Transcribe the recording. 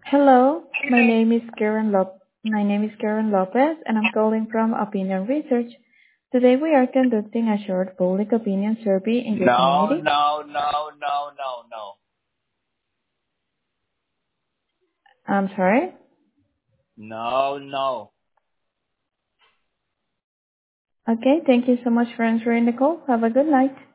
Hello, my name is Karen Lopez, and I'm calling from Opinion Research. Today we are conducting a short public opinion survey in your No, community. no, no, no, no, no. I'm sorry. No, no. Okay, thank you so much for answering the call. Have a good night.